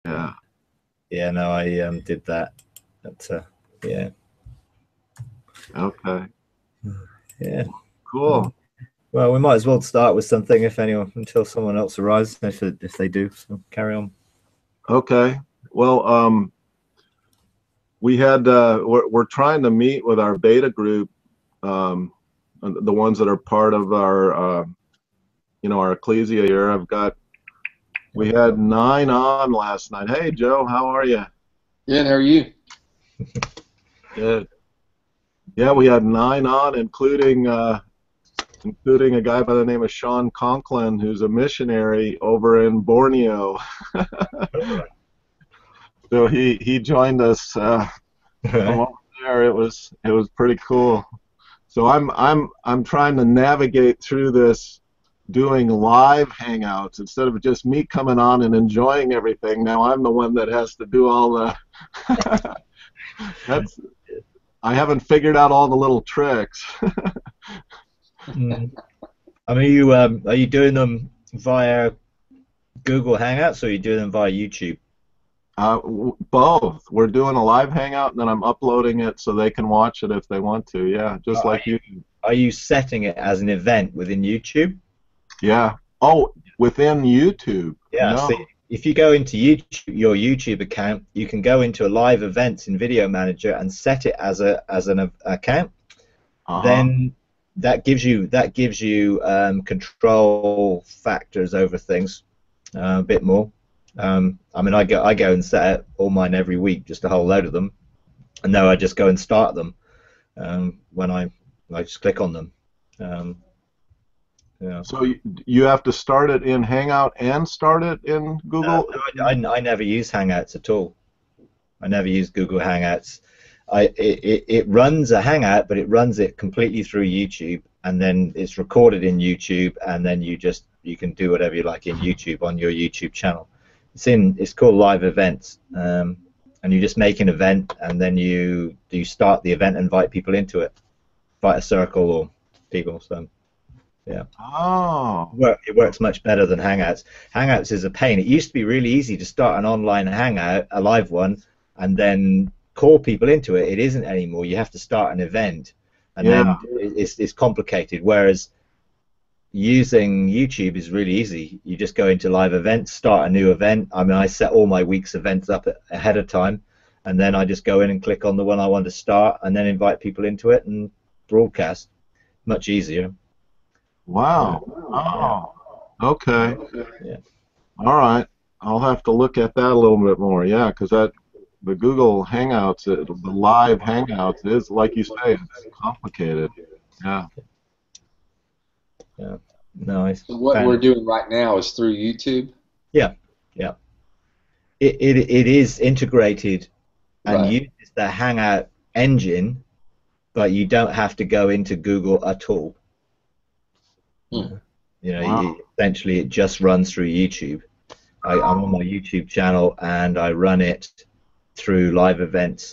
Yeah. Yeah, no, I did that. But, yeah, Okay. yeah. Cool. Well, we might as well start with something if anyone until someone else arrives. If they do, so carry on. Okay. Well, we're trying to meet with our beta group, um, the ones that are part of our our ecclesia here. We had 9 on last night. Hey Joe, how are you? Yeah, and how are you? Good. Yeah, we had 9 on, including a guy by the name of Sean Conklin, who's a missionary over in Borneo. So he joined us from over there. It was pretty cool. So I'm trying to navigate through this, doing live hangouts instead of just me coming on and enjoying everything. Now I'm the one that has to do all the that's I haven't figured out all the little tricks. Mm. I mean, are you doing them via Google Hangouts or are you doing them via YouTube? Both. We're doing a live hangout and then I'm uploading it so they can watch it if they want to. Yeah, just Are like you. are you setting it as an event within YouTube? Yeah. Oh, within YouTube. Yeah. No. See, if you go into YouTube, your YouTube account, you can go into a live events in Video Manager and set it as an account. Uh-huh. Then that gives you control factors over things a bit more. I mean, I go and set all mine every week, just a whole load of them, and now I just go and start them when I just click on them. Um, yeah. So you have to start it in Hangout and start it in Google? I never use Hangouts at all. I never use Google Hangouts. It runs a Hangout, but it runs it completely through YouTube, and then it's recorded in YouTube, and then you can do whatever you like in YouTube on your YouTube channel. It's called Live Events, and you just make an event, and then you start the event and invite people into it, invite a circle or people. So yeah. Oh. It works much better than Hangouts. Hangouts is a pain. It used to be really easy to start an online hangout, a live one, and then call people into it. It isn't anymore. You have to start an event, and Yeah. then it's complicated. Whereas using YouTube is really easy. You just go into live events, start a new event. I mean, I set all my week's events up ahead of time, and then I just go in and click on the one I want to start, and then invite people into it and broadcast. Much easier. Wow. Yeah. Oh. Okay. Yeah. All right. I'll have to look at that a little bit more. Yeah, because the Google Hangouts, the live Hangouts is, like you say, it's complicated. Yeah. Yeah. Nice. So what we're doing right now is through YouTube. Yeah, yeah. It is integrated and Right. uses the Hangout engine, but you don't have to go into Google at all. Hmm. Wow. Essentially it just runs through YouTube. I'm on my YouTube channel and I run it through live events,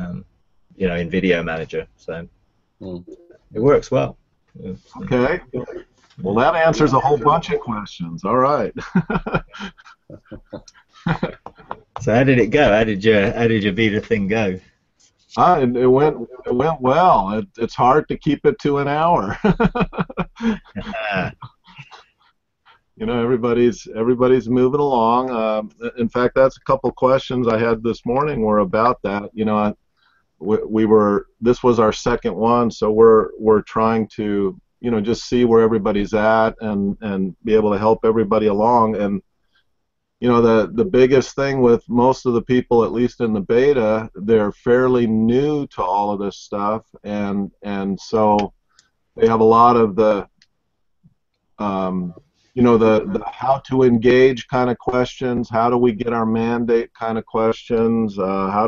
in Video Manager. So Hmm. it works well. Okay. Well, that answers a whole bunch of questions. All right. So how did it go? How did your beta thing go? It went well. It's hard to keep it to an hour. Ah, Everybody's moving along. In fact, that's a couple questions I had this morning were about that. This was our second one, so we're trying to just see where everybody's at and be able to help everybody along. And the biggest thing with most of the people, at least in the beta, they're fairly new to all of this stuff, and so they have a lot of the the how to engage kind of questions. How do we get our mandate kind of questions?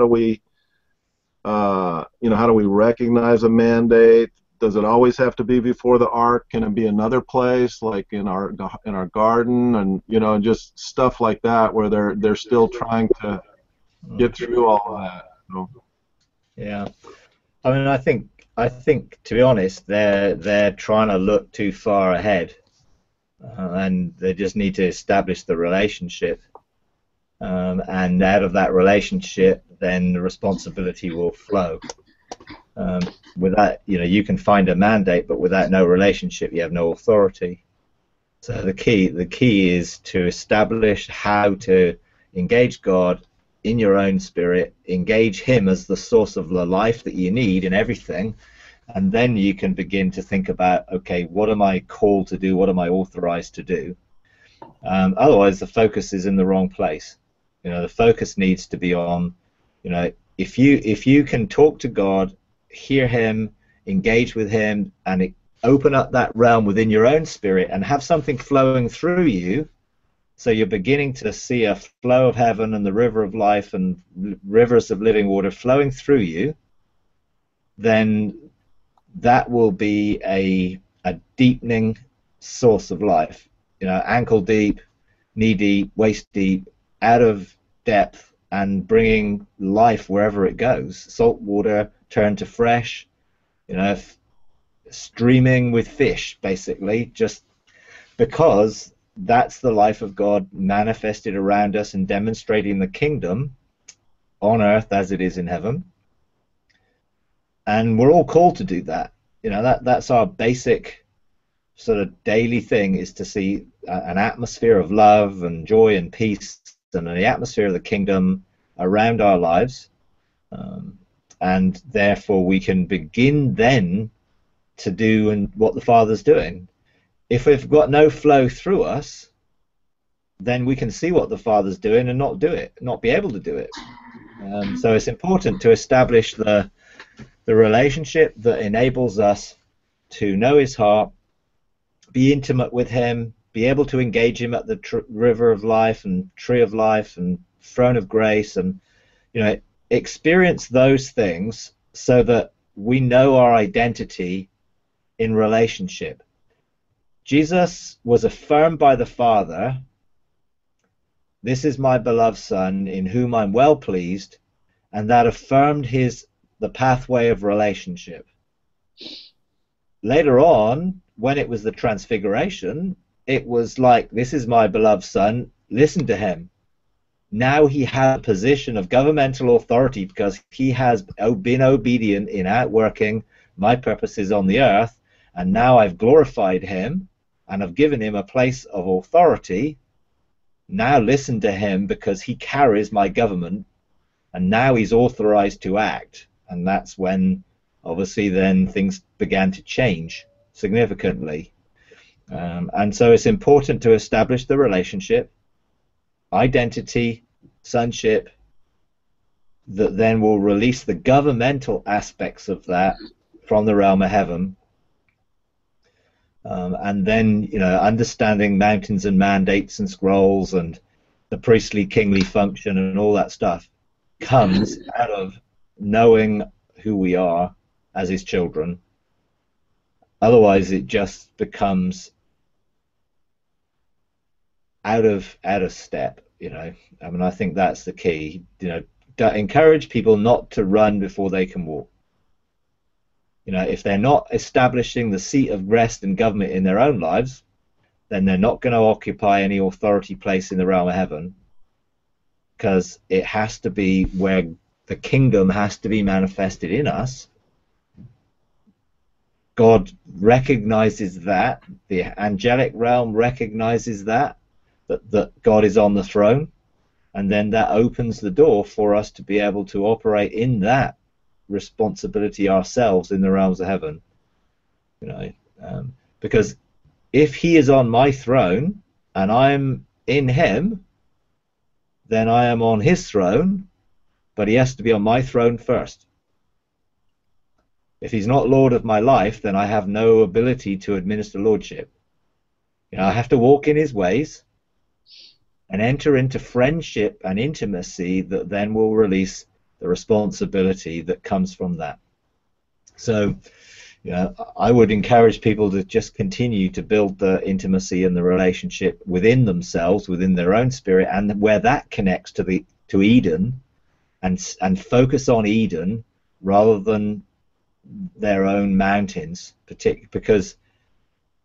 How do we recognize a mandate? Does it always have to be before the ark? Can it be another place, like in our garden, and just stuff like that, where they're still trying to get through all of that. So, yeah. I mean, I think to be honest, they're trying to look too far ahead, and they just need to establish the relationship. and out of that relationship, then the responsibility will flow. Without, you can find a mandate, but without no relationship, you have no authority. So the key is to establish how to engage God in your own spirit, engage Him as the source of the life that you need in everything, and then you can begin to think about, okay, what am I called to do? What am I authorized to do? Otherwise, the focus is in the wrong place. The focus needs to be on, if you can talk to God, hear Him, engage with Him, and open up that realm within your own spirit and have something flowing through you, so you're beginning to see a flow of heaven and the river of life and rivers of living water flowing through you, then that will be a deepening source of life. Ankle deep, knee deep, waist deep, out of depth, and bringing life wherever it goes. Salt water turned to fresh, streaming with fish, basically, just because that's the life of God manifested around us and demonstrating the kingdom on earth as it is in heaven. And we're all called to do that. That's our basic sort of daily thing, is to see an atmosphere of love and joy and peace and the atmosphere of the kingdom around our lives. And therefore we can begin then to do what the Father's doing. If we've got no flow through us, then we can see what the Father's doing and not do it, not be able to do it. So it's important to establish the relationship that enables us to know His heart, be intimate with Him, be able to engage Him at the river of life and tree of life and throne of grace, and experience those things so that we know our identity in relationship. Jesus was affirmed by the Father, "This is my beloved Son, in whom I'm well pleased," and that affirmed the pathway of relationship. Later on, when it was the transfiguration, it was like, "This is my beloved Son, listen to Him." Now He has a position of governmental authority because He has been obedient in outworking my purposes on the earth, and now I've glorified Him and I've given Him a place of authority. Now listen to Him because He carries my government, and now He's authorized to act. And that's when, obviously, then things began to change significantly. And so it's important to establish the relationship, identity, sonship, that then will release the governmental aspects of that from the realm of heaven. And then, understanding mountains and mandates and scrolls and the priestly kingly function and all that stuff comes out of knowing who we are as His children. Otherwise, it just becomes out of step. I think that's the key. Encourage people not to run before they can walk. If they're not establishing the seat of rest and government in their own lives, then they're not going to occupy any authority place in the realm of heaven, because it has to be where the kingdom has to be manifested in us. God recognizes that, the angelic realm recognizes that God is on the throne, and then that opens the door for us to be able to operate in that responsibility ourselves in the realms of heaven. Because if He is on my throne and I'm in Him, then I am on His throne, but He has to be on my throne first. If He's not Lord of my life, then I have no ability to administer lordship. I have to walk in His ways and enter into friendship and intimacy that then will release the responsibility that comes from that. So, I would encourage people to just continue to build the intimacy and the relationship within themselves, within their own spirit, and where that connects to Eden, and focus on Eden rather than their own mountains, because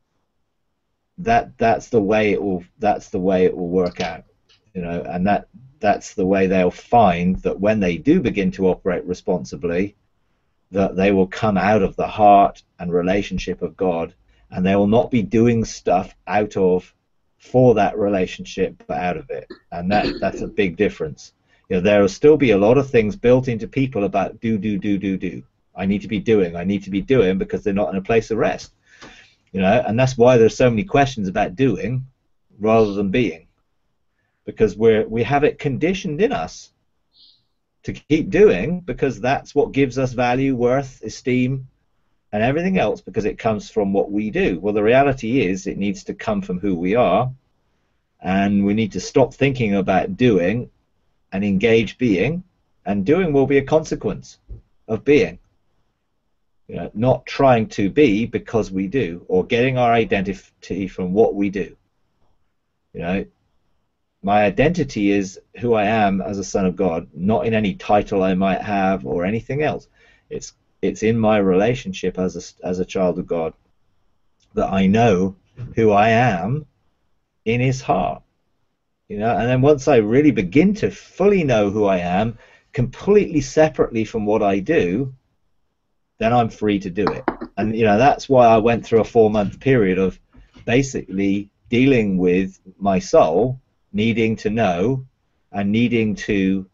that's the way it will work out. And that's the way they'll find that when they do begin to operate responsibly, that they will come out of the heart and relationship of God, and they will not be doing stuff for that relationship, but out of it. And that's a big difference. You know, there will still be a lot of things built into people about do. I need to be doing because they're not in a place of rest. You know, and that's why there's so many questions about doing rather than being, because we have it conditioned in us to keep doing, because that's what gives us value, worth, esteem, and everything else, because it comes from what we do. Well, the reality is it needs to come from who we are, and we need to stop thinking about doing and engage being, and doing will be a consequence of being. You know, not trying to be because we do, or getting our identity from what we do. You know, my identity is who I am as a son of God, not in any title I might have or anything else. It's in my relationship as a child of God that I know who I am in His heart. You know, and then once I really begin to fully know who I am, completely separately from what I do, then I'm free to do it. And you know, that's why I went through a 4-month period of basically dealing with my soul needing to know and needing to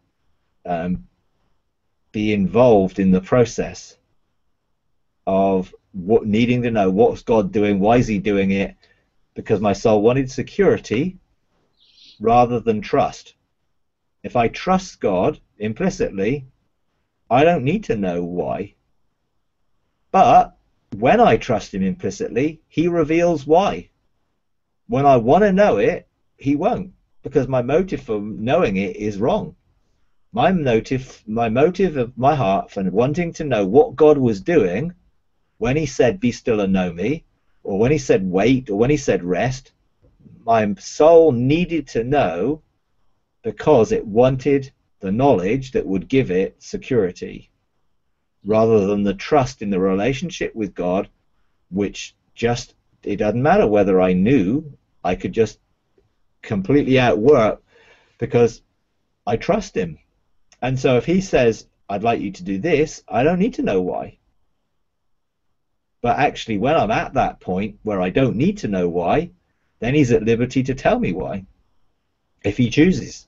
be involved in the process of needing to know what's God doing, why is He doing it, because my soul wanted security rather than trust. If I trust God implicitly, I don't need to know why. But when I trust Him implicitly, He reveals why. When I want to know it, He won't, because my motive for knowing it is wrong. My motive of my heart for wanting to know what God was doing when He said, "Be still and know me," or when He said, "Wait," or when He said, "Rest," my soul needed to know because it wanted the knowledge that would give it security, rather than the trust in the relationship with God, which just, it doesn't matter whether I knew, I could just completely outwork because I trust Him. And so if He says, "I'd like you to do this," I don't need to know why. But actually, when I'm at that point where I don't need to know why, then He's at liberty to tell me why, if He chooses.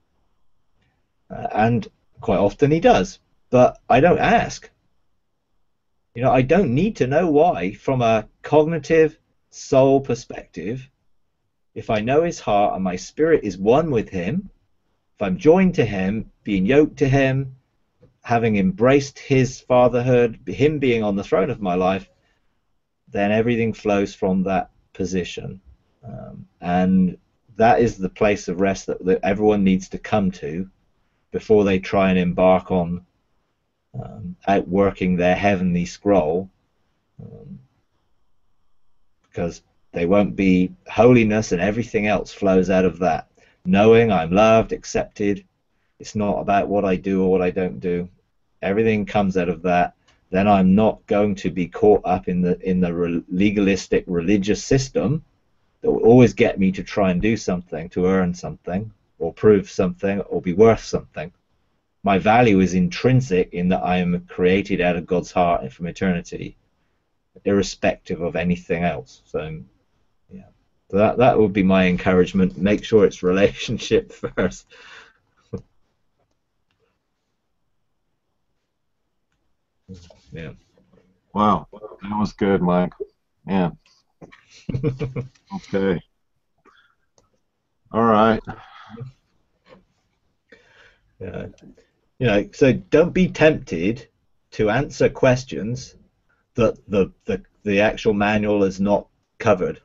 And quite often He does. But I don't ask. You know, I don't need to know why from a cognitive soul perspective. If I know His heart and my spirit is one with Him, if I'm joined to Him, being yoked to Him, having embraced His fatherhood, Him being on the throne of my life, then everything flows from that position. And that is the place of rest that everyone needs to come to before they try and embark on outworking their heavenly scroll, because they won't be holiness, and everything else flows out of that. Knowing I'm loved, accepted. It's not about what I do or what I don't do. Everything comes out of that. Then I'm not going to be caught up in the legalistic religious system that will always get me to try and do something, to earn something, or prove something, or be worth something. My value is intrinsic in that I am created out of God's heart and from eternity, irrespective of anything else. So, yeah, that would be my encouragement. Make sure it's relationship first. Yeah. Wow, that was good, Mike. Yeah. Okay. All right. Yeah. You know, so don't be tempted to answer questions that the actual manual is not covered.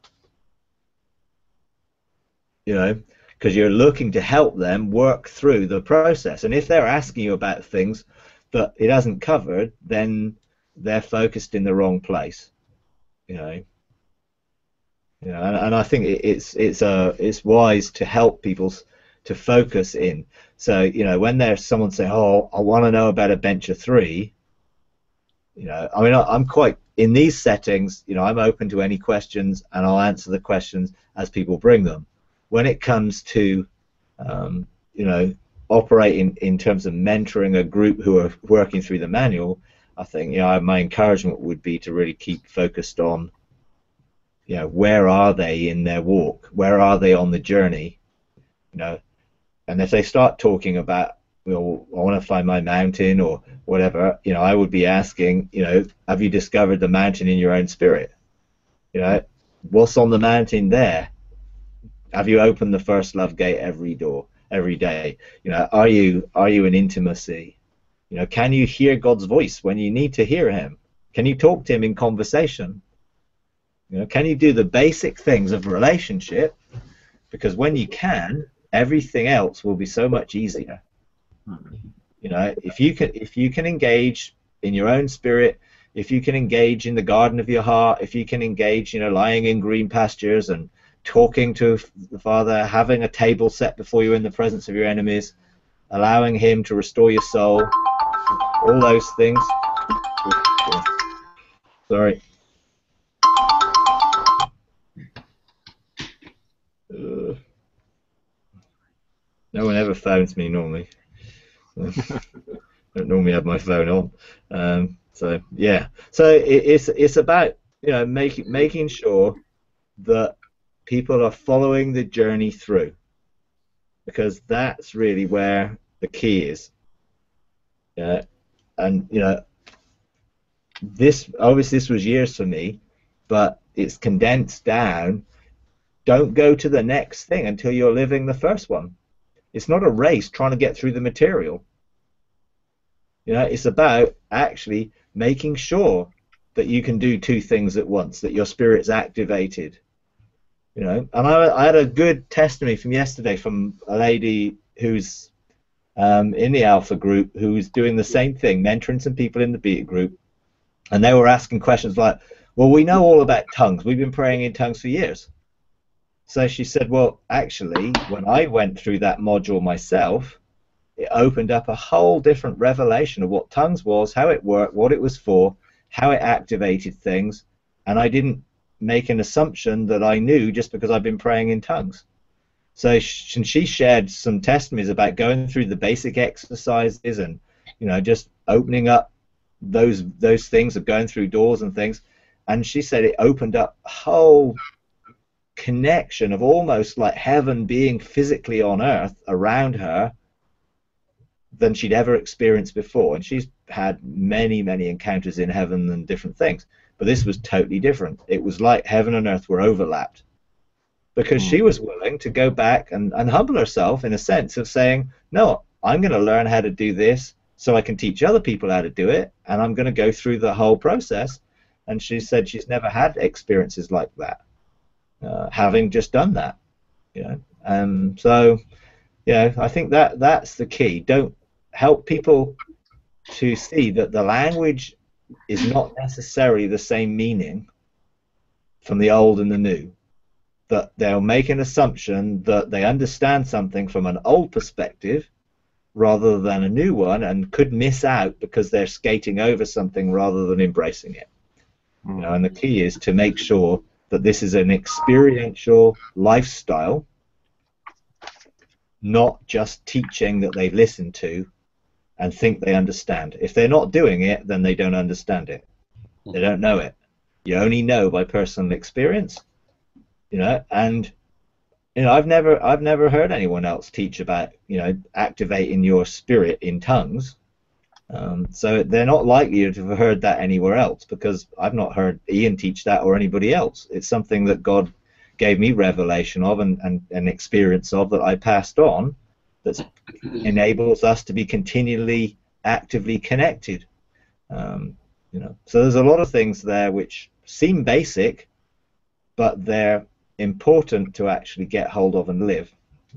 You know, because you're looking to help them work through the process. And if they're asking you about things that it hasn't covered, then they're focused in the wrong place. You know. You know, and I think it's wise to help people to focus in. So, you know, when there's someone saying, "Oh, I want to know about a Bencher 3," you know, I mean, I'm quite, in these settings, you know, I'm open to any questions, and I'll answer the questions as people bring them. When it comes to operate in terms of mentoring a group who are working through the manual, I think my encouragement would be to really keep focused on where are they in their walk, where are they on the journey, and if they start talking about, I want to find my mountain or whatever, I would be asking, have you discovered the mountain in your own spirit? What's on the mountain there? Have you opened the first love gate every day? Are you in intimacy? Can you hear God's voice when you need to hear him? Can you talk to him in conversation? Can you do the basic things of relationship? Because when you can, everything else will be so much easier. If you can engage in your own spirit, if you can engage in the garden of your heart, if you can engage, lying in green pastures and talking to the Father, having a table set before you in the presence of your enemies, allowing him to restore your soul, all those things. Sorry. No one ever phones me normally. I don't normally have my phone on. So yeah. So it's about making sure that people are following the journey through, because that's really where the key is. And this was years for me, but it's condensed down. Don't go to the next thing until you're living the first one. It's not a race trying to get through the material. It's about actually making sure that you can do two things at once, that your spirit's activated. And I had a good testimony from yesterday from a lady who's in the Alpha group, who's doing the same thing, mentoring some people in the Beta group, and they were asking questions like, well, we know all about tongues. We've been praying in tongues for years. So she said, well, actually, when I went through that module myself, it opened up a whole different revelation of what tongues was, how it worked, what it was for, how it activated things, and I didn't make an assumption that I knew just because I've been praying in tongues. So she shared some testimonies about going through the basic exercises and just opening up those things of going through doors and things, and she said it opened up a whole connection of almost like heaven being physically on earth around her than she'd ever experienced before. And she's had many encounters in heaven and different things, but this was totally different. It was like heaven and earth were overlapped, because she was willing to go back and humble herself in a sense of saying, no, I'm going to learn how to do this so I can teach other people how to do it, and I'm going to go through the whole process. And she said she's never had experiences like that, having just done that. So I think that's the key. Don't help people to see that the language is not necessarily the same meaning from the old and the new, that they'll make an assumption that they understand something from an old perspective rather than a new one, and could miss out because they're skating over something rather than embracing it. And the key is to make sure that this is an experiential lifestyle, not just teaching that they've listened to and think they understand. If they're not doing it, then they don't understand it. They don't know it. You only know by personal experience, and I've never heard anyone else teach about activating your spirit in tongues. So they're not likely to have heard that anywhere else, because I've not heard Ian teach that or anybody else. It's something that God gave me revelation of and an experience of that I passed on, that enables us to be continually actively connected. So there's a lot of things there which seem basic, but they're important to actually get hold of and live.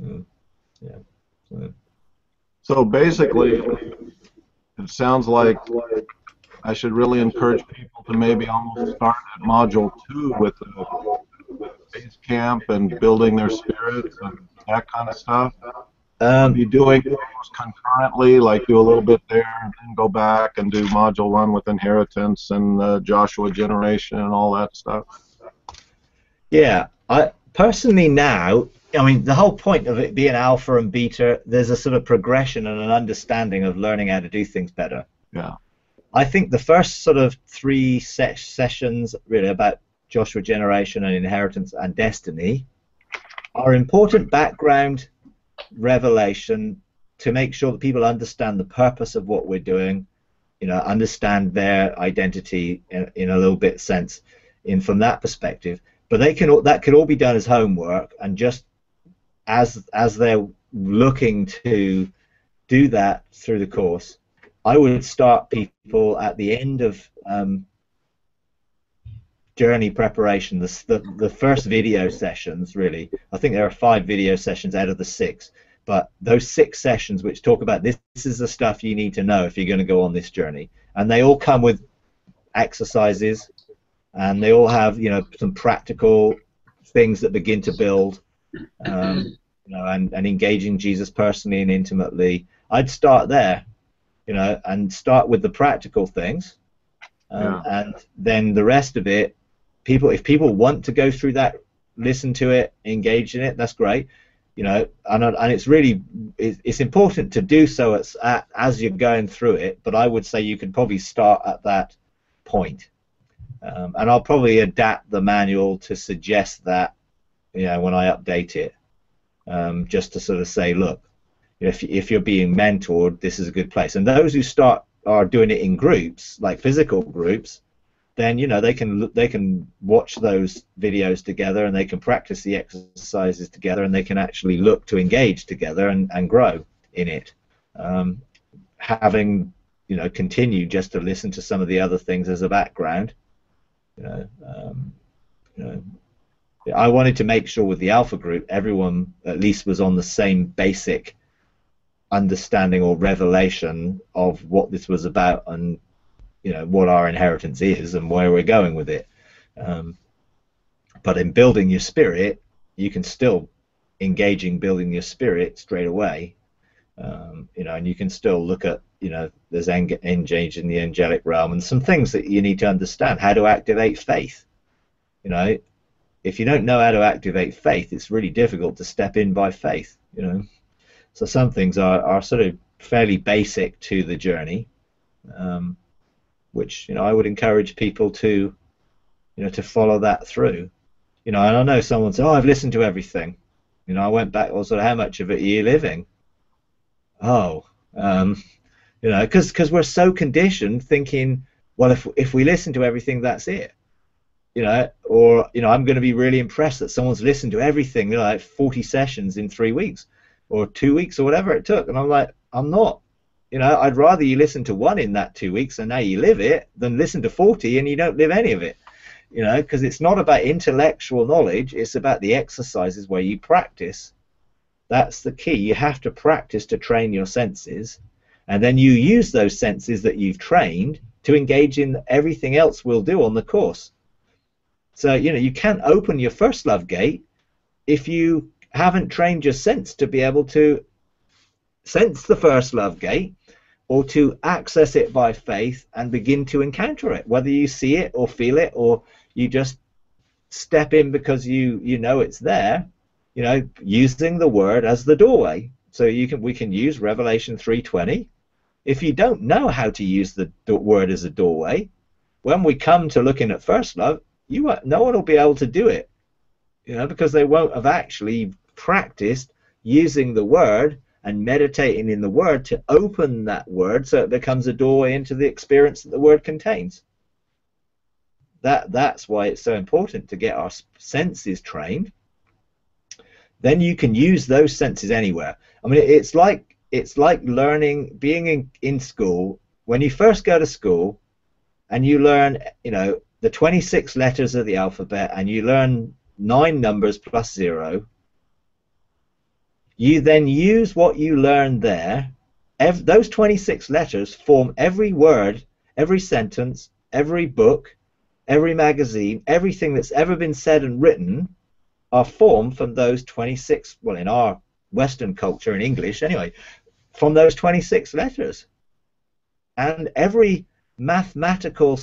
So basically, it sounds like I should really encourage people to maybe almost start at Module 2 with the base camp and building their spirits and that kind of stuff. Be doing those concurrently, like do a little bit there and then go back and do Module 1 with inheritance and Joshua generation and all that stuff. Yeah, I personally now I mean, the whole point of it being alpha and beta, there's a sort of progression and an understanding of learning how to do things better. Yeah. I think the first sort of three sessions really about Joshua Generation and Inheritance and Destiny are important background revelation to make sure that people understand the purpose of what we're doing, understand their identity in a little bit sense from that perspective. But that could all be done as homework, and just as they're looking to do that through the course, I would start people at the end of journey preparation, the first video sessions, really. I think there are 5 video sessions out of the 6, but those 6 sessions which talk about this is the stuff you need to know if you're going to go on this journey, and they all come with exercises, and they all have some practical things that begin to build, and engaging Jesus personally and intimately. I'd start there, and start with the practical things, and then the rest of it, if people want to go through that, listen to it, engage in it, that's great, and it's important to do so as you're going through it. But I would say you can probably start at that point, and I'll probably adapt the manual to suggest that, when I update it, just to sort of say, look, if you're being mentored, this is a good place. And those who are doing it in groups, like physical groups, then they can watch those videos together, and they can practice the exercises together, and they can actually look to engage together and grow in it. Having continue just to listen to some of the other things as a background. I wanted to make sure with the Alpha group everyone at least was on the same basic understanding or revelation of what this was about, and what our inheritance is and where we're going with it. But in building your spirit, you can still engage in building your spirit straight away, and you can still look at there's engage in the angelic realm and some things that you need to understand how to activate faith. If you don't know how to activate faith, it's really difficult to step in by faith. So some things are sort of fairly basic to the journey, which I would encourage people to to follow that through. And I know someone said, "Oh, I've listened to everything." I went back, well, sort of, how much of it are you living? Oh, because we're so conditioned thinking, well, if we listen to everything, that's it. Or I'm going to be really impressed that someone's listened to everything, like 40 sessions in 3 weeks or 2 weeks or whatever it took. And I'm like, I'm not. I'd rather you listen to one in that 2 weeks and now you live it than listen to 40 and you don't live any of it. Because it's not about intellectual knowledge, it's about the exercises where you practice. That's the key. You have to practice to train your senses, and then you use those senses that you've trained to engage in everything else we'll do on the course. So you can't open your first love gate if you haven't trained your sense to be able to sense the first love gate, or to access it by faith and begin to encounter it, whether you see it or feel it, or you just step in because you know it's there, using the word as the doorway. So we can use Revelation 3:20. If you don't know how to use the word as a doorway, when we come to looking at first love, no one will be able to do it, because they won't have actually practiced using the word and meditating in the word to open that word so it becomes a doorway into the experience that the word contains. That's why it's so important to get our senses trained. Then you can use those senses anywhere. I mean, it's like learning, being in school. When you first go to school and you learn, the 26 letters of the alphabet, and you learn 9 numbers plus 0, you then use what you learned there. Those 26 letters form every word, every sentence, every book, every magazine, everything that's ever been said and written are formed from those 26, well, in our Western culture, in English anyway, from those 26 letters. And every mathematical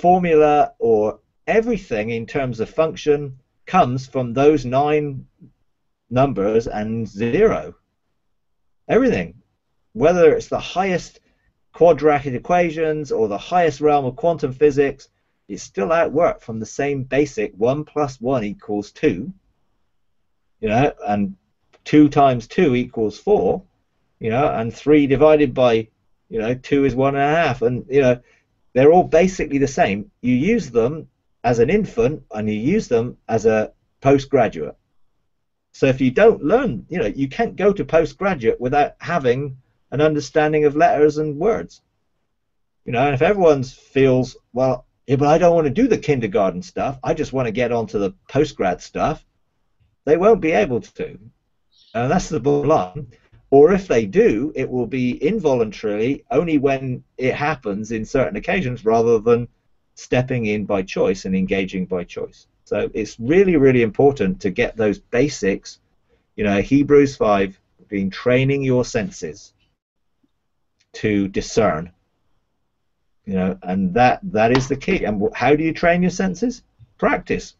formula or everything in terms of function comes from those 9 numbers and zero. Everything. Whether it's the highest quadratic equations or the highest realm of quantum physics, it's still outworked from the same basic 1 + 1 = 2, and 2 × 2 = 4, and 3 divided by 2 is 1.5, and they're all basically the same. You use them as an infant and you use them as a postgraduate. So if you don't learn, you can't go to postgraduate without having an understanding of letters and words. And if everyone feels, well, yeah, but I don't want to do the kindergarten stuff, I just want to get onto the postgrad stuff, they won't be able to. And that's the bottom line. Or if they do, it will be involuntarily, only when it happens in certain occasions, rather than stepping in by choice and engaging by choice. So it's really, really important to get those basics, Hebrews 5, being training your senses to discern, and that is the key. And how do you train your senses? Practice.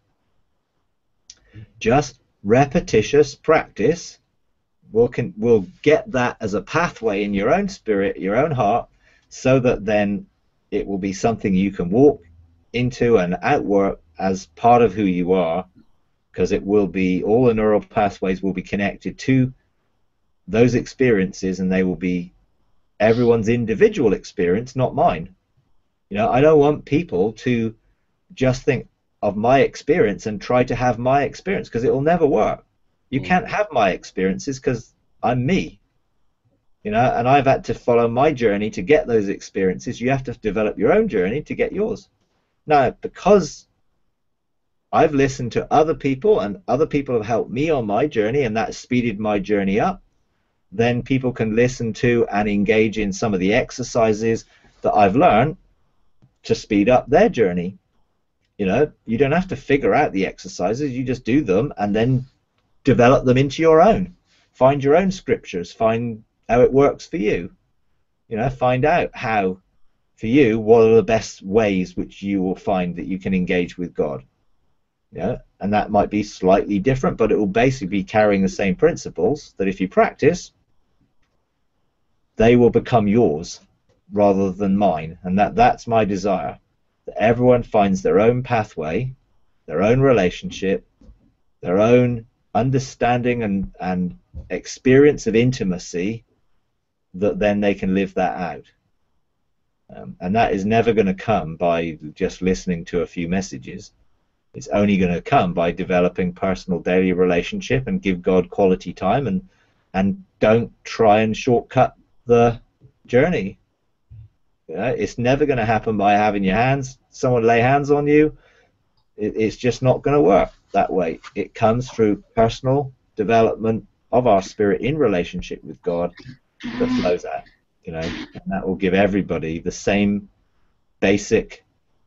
Just repetitious practice will get that as a pathway in your own spirit, your own heart, so that then it will be something you can walk into and outwork as part of who you are, because it will be, all the neural pathways will be connected to those experiences, and they will be everyone's individual experience, not mine. I don't want people to just think of my experience and try to have my experience, because it will never work. You can't have my experiences because I'm me, and I've had to follow my journey to get those experiences. You have to develop your own journey to get yours. Now, because I've listened to other people and other people have helped me on my journey, and that speeded my journey up, then people can listen to and engage in some of the exercises that I've learned to speed up their journey. You don't have to figure out the exercises, you just do them and then develop them into your own. Find your own scriptures, find how it works for you. Find out how, for you, what are the best ways which you will find that you can engage with God. And that might be slightly different, but it will basically be carrying the same principles, that if you practice, they will become yours rather than mine. And that's my desire, that everyone finds their own pathway, their own relationship, their own understanding and experience of intimacy, that then they can live that out. And that is never going to come by just listening to a few messages. It's only going to come by developing personal daily relationship and give God quality time, and don't try and shortcut the journey. It's never going to happen by having someone lay hands on you. It's just not going to work that way. It comes through personal development of our spirit in relationship with God that flows out, and that will give everybody the same basic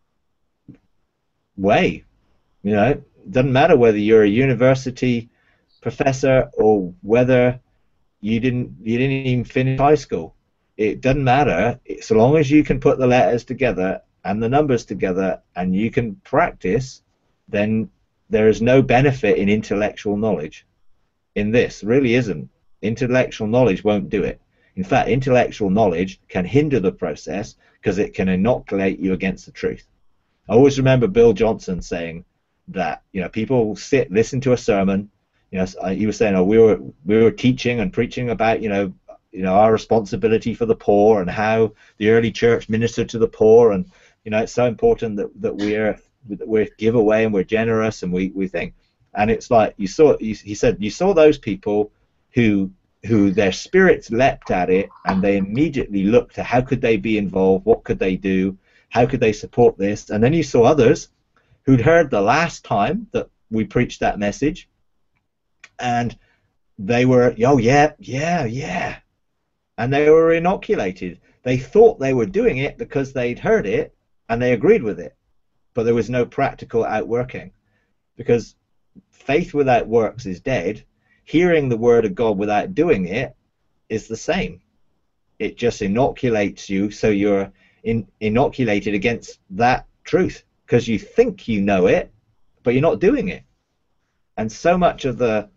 way. It doesn't matter whether you're a university professor or whether you didn't even finish high school. It doesn't matter, so long as you can put the letters together and the numbers together and you can practice, then there is no benefit in intellectual knowledge. In this, really isn't. Intellectual knowledge won't do it. In fact, intellectual knowledge can hinder the process because it can inoculate you against the truth. I always remember Bill Johnson saying that people listen to a sermon. He was saying, we were teaching and preaching about our responsibility for the poor and how the early church ministered to the poor, and it's so important that we're give away and we're generous and we think. And it's like he said you saw those people who their spirits leapt at it, and they immediately looked at how could they be involved, what could they do, how could they support this. And then you saw others who'd heard the last time that we preached that message, and they were, oh yeah, and they were inoculated. They thought they were doing it because they'd heard it and they agreed with it, but there was no practical outworking, because faith without works is dead. Hearing the word of God without doing it is the same. It just inoculates you, so you're inoculated against that truth because you think you know it, but you're not doing it. And so much of the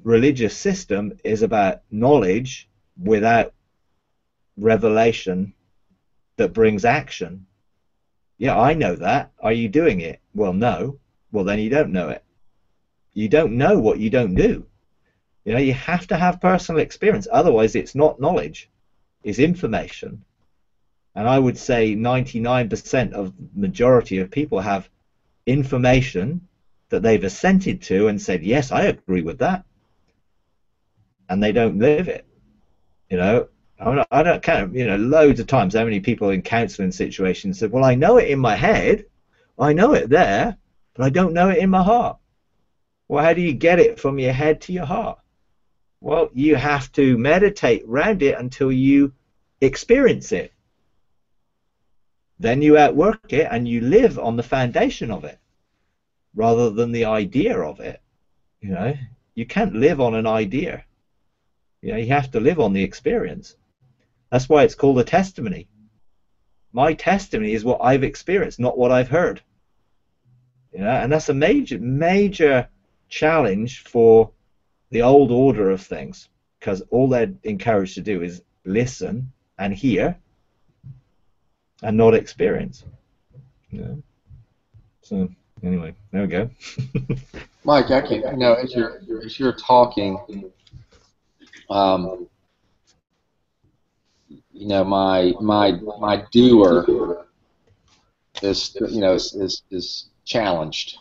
religious system is about knowledge without revelation that brings action. Yeah, I know that. Are you doing it? Well, no. Well, then you don't know it. You don't know what you don't do. You know, you have to have personal experience. Otherwise, it's not knowledge. It's information. And I would say 99% of the majority of people have information that they've assented to and said, yes, I agree with that. And they don't live it. You know, I don't count, you know, loads of times how many people in counseling situations said, well, I know it in my head. I know it there, but I don't know it in my heart. Well, how do you get it from your head to your heart? Well, you have to meditate around it until you experience it. Then you outwork it and you live on the foundation of it rather than the idea of it. You know, you can't live on an idea. You know, you have to live on the experience. That's why it's called a testimony. My testimony is what I've experienced, not what I've heard. You know, and that's a major challenge for the old order of things, because all they're encouraged to do is listen and hear and not experience. You know? So anyway, there we go. Mike, I can, you know, as you're talking, you know, my doer is, you know, is challenged.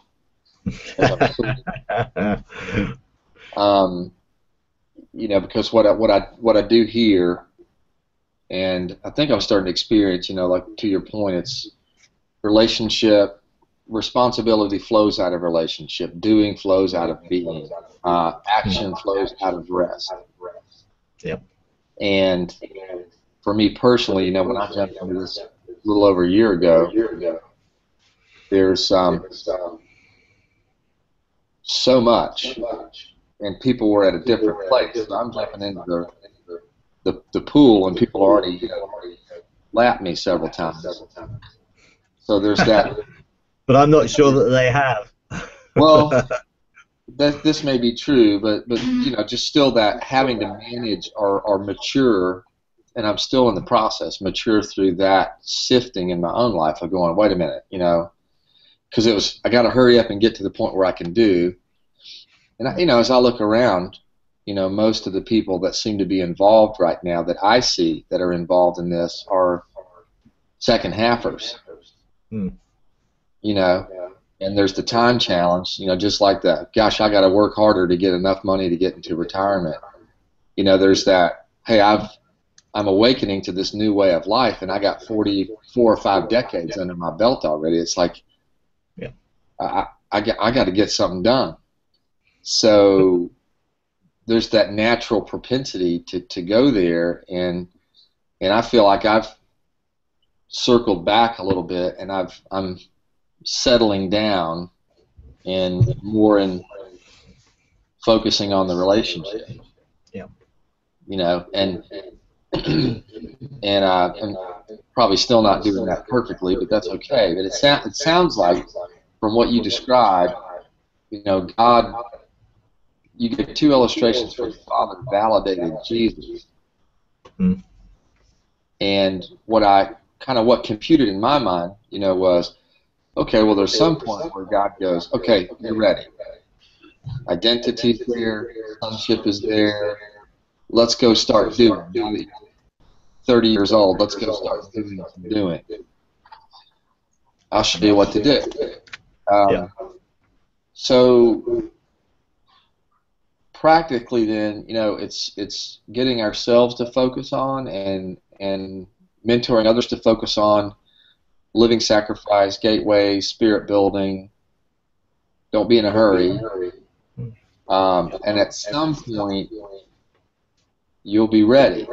You know, because what I do here, and I think I'm starting to experience, you know, like to your point, it's relationship, responsibility flows out of relationship, doing flows out of being, action flows out of rest. Yep. And for me personally, you know, when I jumped into this a little over a year ago, there's so much, and people were at a different place. So I'm jumping into the pool, and people already lapped me several times. So there's that. But I'm not sure that they have. Well, this may be true, but you know, just still that having to manage or mature, and I'm still in the process, mature through that sifting in my own life of going, wait a minute, you know, because I got to hurry up and get to the point where I can do. And you know, as I look around, you know, most of the people that seem to be involved right now that I see that are involved in this are second halfers. You know, and there's the time challenge, you know, just like that, gosh, I got to work harder to get enough money to get into retirement. You know, there's that, hey, I'm awakening to this new way of life, and I got 44 or 5 decades under my belt already. It's like, yeah, I got to get something done. So there's that natural propensity to go there, and I feel like I've circled back a little bit, and I'm settling down and more in focusing on the relationship. Yeah. You know, and I'm probably still not doing that perfectly, but that's okay. But it sounds like, from what you described, you know, God, you get 2 illustrations where the Father validated Jesus. And what computed in my mind, you know, was, okay, well, there's some point where God goes, okay, you're ready. Identity's there, sonship is there. Let's go start doing. 30 years old, let's go start doing. I'll show you what to do. So practically, then, you know, it's getting ourselves to focus on and mentoring others to focus on living sacrifice, gateway, spirit building. Don't be in a hurry. And at some point, you'll be ready.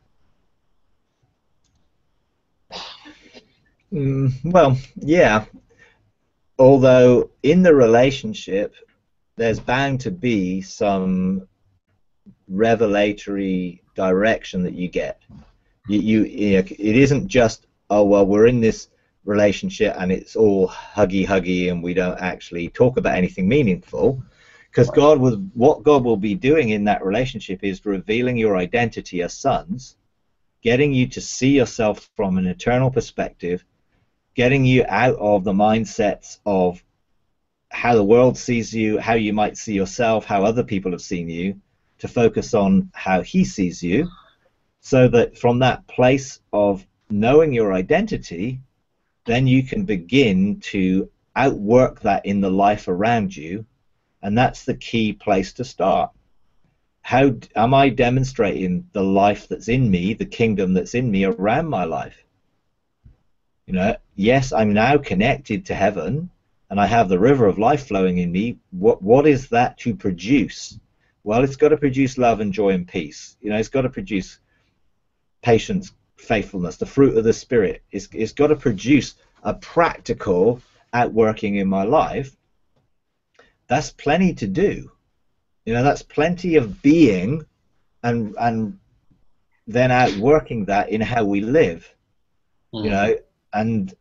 Well, yeah. Although in the relationship, there's bound to be some revelatory direction that you get. It isn't just, oh, well, we're in this relationship and it's all huggy and we don't actually talk about anything meaningful. Because what God will be doing in that relationship is revealing your identity as sons, getting you to see yourself from an eternal perspective, getting you out of the mindsets of how the world sees you, how you might see yourself, how other people have seen you, to focus on how he sees you, so that from that place of knowing your identity, then you can begin to outwork that in the life around you, and that's the key place to start. How am I demonstrating the life that's in me, the kingdom that's in me around my life? You know, yes, I'm now connected to heaven, and I have the river of life flowing in me. What is that to produce? Well, it's got to produce love and joy and peace. You know, it's got to produce patience, faithfulness, the fruit of the Spirit. It's got to produce a practical outworking in my life. That's plenty to do. You know, that's plenty of being, and then outworking that in how we live. You know, and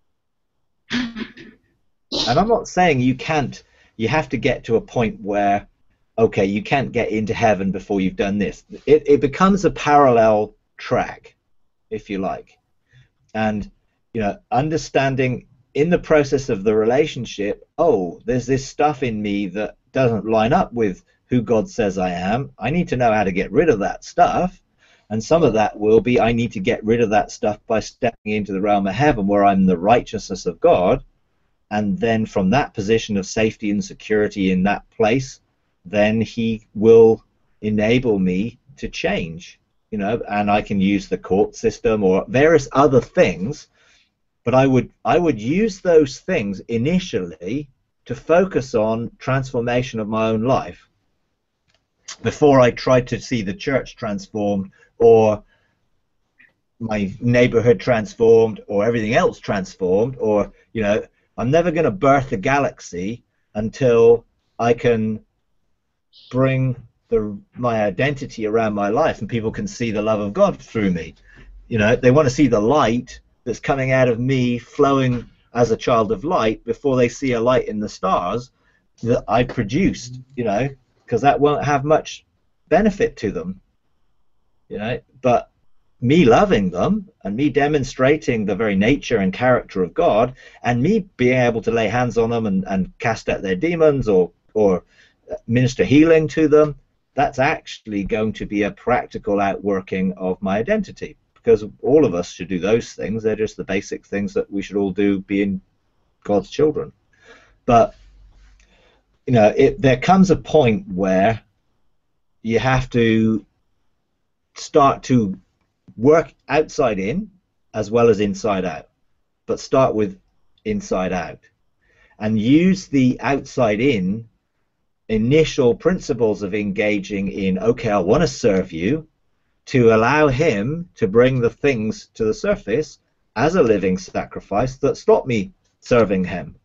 I'm not saying you have to get to a point where, okay, you can't get into heaven before you've done this. It becomes a parallel track, if you like. And, you know, understanding in the process of the relationship, oh, there's this stuff in me that doesn't line up with who God says I am. I need to know how to get rid of that stuff. And some of that will be, I need to get rid of that stuff by stepping into the realm of heaven where I'm the righteousness of God. And then from that position of safety and security in that place, then he will enable me to change, you know, and I can use the court system or various other things, but I would use those things initially to focus on transformation of my own life before I try to see the church transformed or my neighborhood transformed or everything else transformed, or, you know, I'm never going to birth a galaxy until I can bring my identity around my life and people can see the love of God through me. You know, they want to see the light that's coming out of me flowing as a child of light before they see a light in the stars that I produced, you know, because that won't have much benefit to them, you know. But me loving them and me demonstrating the very nature and character of God and me being able to lay hands on them and cast out their demons or minister healing to them, that's actually going to be a practical outworking of my identity, because all of us should do those things. They're just the basic things that we should all do being God's children. But, you know, there comes a point where you have to start to work outside in as well as inside out, but start with inside out and use the outside in initial principles of engaging in, okay, I want to serve you, to allow him to bring the things to the surface as a living sacrifice that stop me serving him.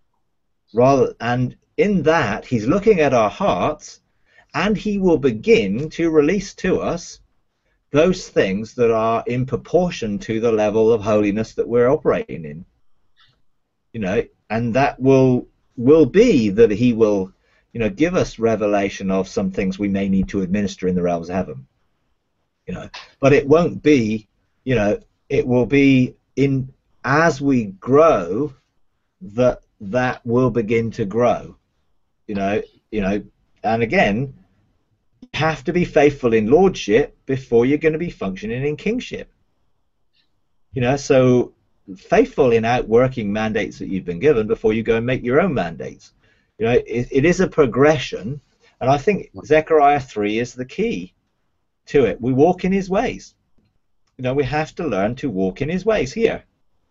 And in that, he's looking at our hearts, and he will begin to release to us those things that are in proportion to the level of holiness that we're operating in. You know, and that will be that he will, you know, give us revelation of some things we may need to administer in the realms of heaven. You know, but it won't be, you know, it will be in as we grow that will begin to grow. You know, and again, you have to be faithful in lordship before you're going to be functioning in kingship. You know, so faithful in outworking mandates that you've been given before you go and make your own mandates. You know, it is a progression, and I think Zechariah 3 is the key to it. We walk in his ways. You know, we have to learn to walk in his ways here.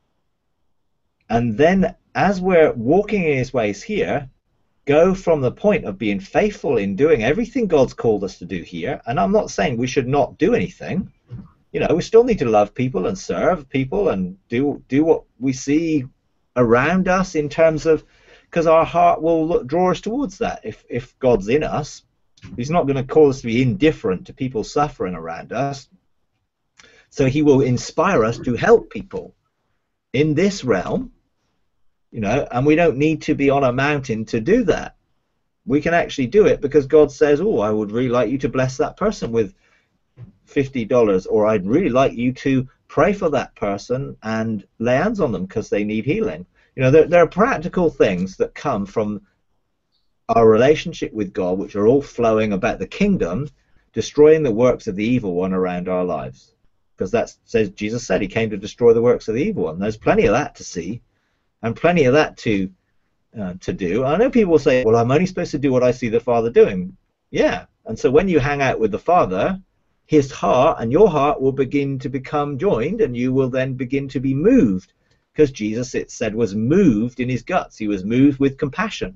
And then as we're walking in his ways here, go from the point of being faithful in doing everything God's called us to do here. And I'm not saying we should not do anything. You know, we still need to love people and serve people and do what we see around us in terms of, because our heart will draw us towards that. If God's in us, he's not going to call us to be indifferent to people suffering around us. So he will inspire us to help people in this realm, you know, and we don't need to be on a mountain to do that. We can actually do it because God says, oh, I would really like you to bless that person with $50, or I'd really like you to pray for that person and lay hands on them because they need healing. You know, there are practical things that come from our relationship with God, which are all flowing about the kingdom, destroying the works of the evil one around our lives. Because that says, Jesus said he came to destroy the works of the evil one. There's plenty of that to see, and plenty of that to do. I know people will say, well, I'm only supposed to do what I see the Father doing. Yeah, and so when you hang out with the Father, his heart and your heart will begin to become joined, and you will then begin to be moved, because Jesus, it said, was moved in his guts. He was moved with compassion.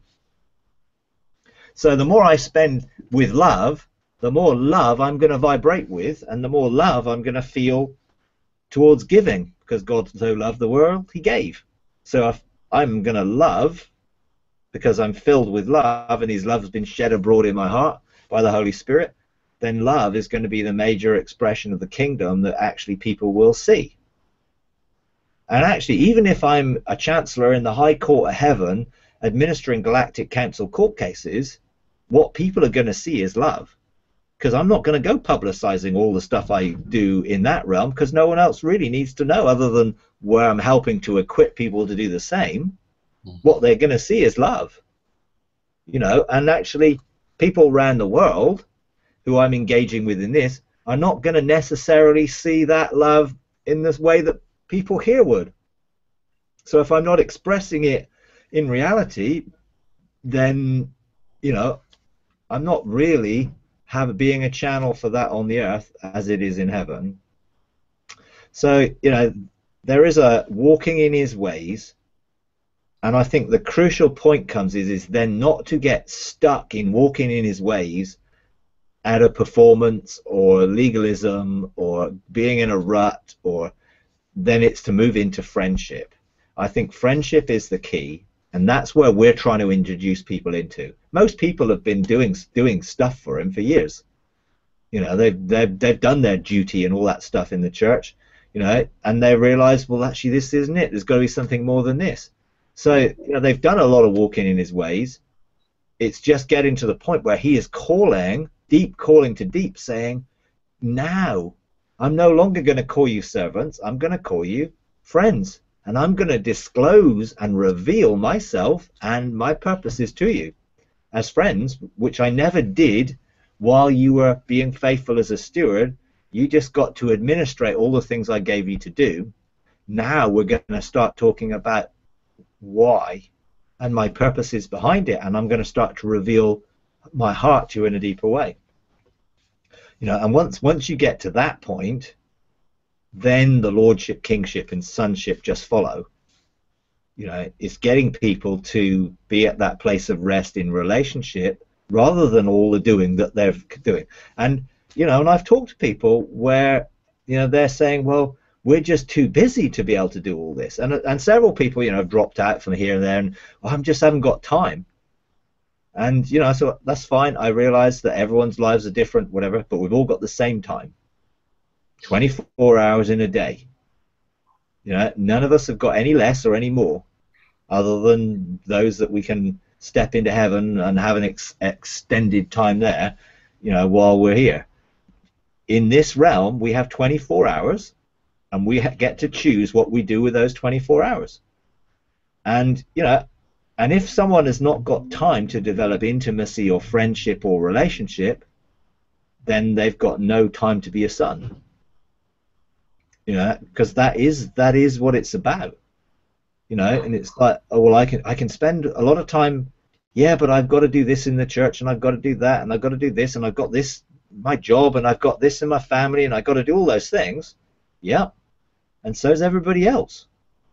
So the more I spend with love, the more love I'm going to vibrate with, and the more love I'm going to feel towards giving, because God so loved the world, he gave. So if I'm going to love because I'm filled with love, and his love has been shed abroad in my heart by the Holy Spirit, then love is going to be the major expression of the kingdom that actually people will see. And actually, even if I'm a chancellor in the High Court of Heaven administering Galactic Council court cases, what people are going to see is love. Because I'm not going to go publicizing all the stuff I do in that realm, because no one else really needs to know, other than where I'm helping to equip people to do the same. What they're going to see is love. You know, and actually people around the world who I'm engaging with in this are not going to necessarily see that love in this way that people here would. So if I'm not expressing it in reality, then, you know, I'm not really being a channel for that on the earth as it is in heaven. So, you know, there is a walking in his ways, and I think the crucial point comes is then not to get stuck in walking in his ways out of performance or legalism or being in a rut, or then it's to move into friendship. I think friendship is the key, and that's where we're trying to introduce people into. Most people have been doing stuff for him for years. You know, they've done their duty and all that stuff in the church, you know, and they realize, well, actually, this isn't it. There's got to be something more than this. So, you know, they've done a lot of walking in his ways. It's just getting to the point where he is calling to deep, saying, now, I'm no longer going to call you servants. I'm going to call you friends. And I'm going to disclose and reveal myself and my purposes to you as friends, which I never did while you were being faithful as a steward. You just got to administrate all the things I gave you to do. Now we're going to start talking about why and my purposes behind it, and I'm going to start to reveal my heart to you in a deeper way. You know, and once you get to that point, then the lordship, kingship, and sonship just follow. You know, it's getting people to be at that place of rest in relationship rather than all the doing that they're doing. And, you know, and I've talked to people where, you know, they're saying, well, we're just too busy to be able to do all this. And several people, you know, have dropped out from here and there, and well, I just haven't got time. And, you know, so that's fine. I realize that everyone's lives are different, whatever, but we've all got the same time. 24 hours in a day. You know, none of us have got any less or any more, other than those that we can step into heaven and have an extended time there, you know, while we're here. In this realm, we have 24 hours, and we get to choose what we do with those 24 hours. And, you know, and if someone has not got time to develop intimacy or friendship or relationship, then they've got no time to be a son. You know, because that is what it's about. You know, and it's like, oh well, I can spend a lot of time, yeah, but I've got to do this in the church, and I've got to do that, and I've got to do this, and I've got this, my job, and I've got this in my family, and I've got to do all those things. Yeah, and so's everybody else.